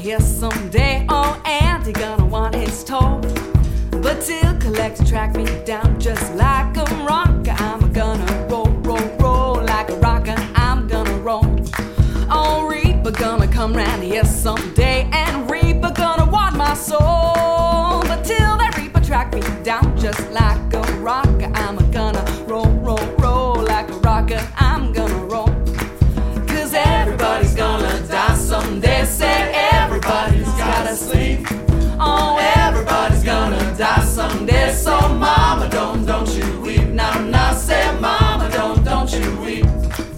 here someday. Oh, and he gonna want his toll. But till collector track me down just like a rocker, I'm gonna roll, roll, roll like a rocker. I'm gonna roll. Oh, Reaper gonna come round here someday, and Reaper gonna want my soul. But till that Reaper track me down just like a rocker, I'm gonna roll, roll, roll like a rocker. I'm gonna roll. 'Cause everybody's gonna die someday. Say everybody's gotta sleep. Oh, everybody's gonna die someday. So mama, don't you weep. Now, now, say mama, don't you weep.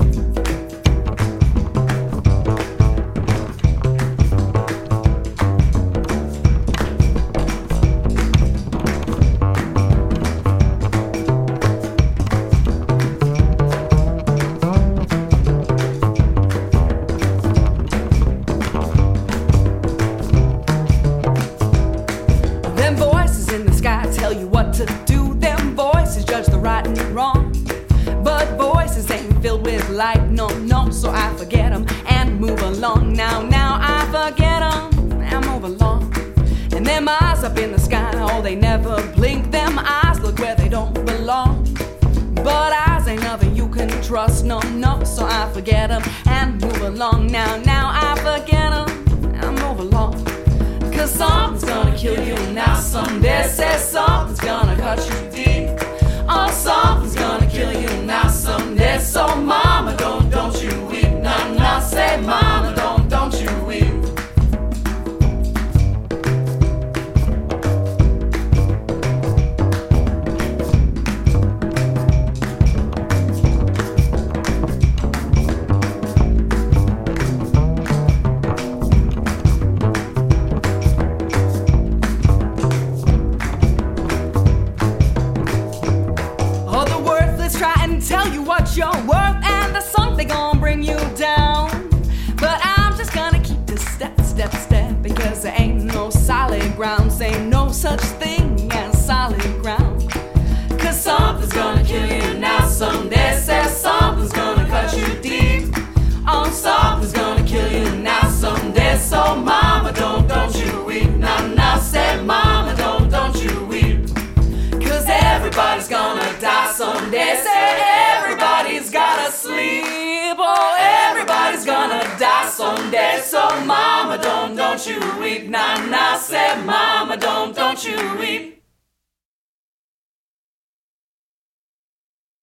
Tell you what to do. Them voices judge the right and wrong, but voices ain't filled with light, no, no. So I forget them and move along. Now I forget them and move along. And them eyes up in the sky, oh, they never blink. Them eyes look where they don't belong. But eyes ain't nothing you can trust, no, no. So I forget them and move along. Now I forget them and move along. 'Cause something's gonna kill you now someday. Say something's gonna cut you deep. Oh, something's gonna kill you now someday. So mama, don't you weep. Now, say mama, don't you weep. Tell you what you're worth, and the song they gon' bring you down. But I'm just gonna keep this step, because there ain't no solid ground. Say no such thing as solid ground. 'Cause something's gonna kill you now someday. Say something's gonna cut you deep. Oh, something's gonna kill you now someday. So mama, don't you weep. Now, say mama, don't you weep. 'Cause everybody's gonna die someday. Say everybody's gotta sleep. Oh, everybody's gonna die someday. So mama, don't you weep. Now, say mama, don't you weep.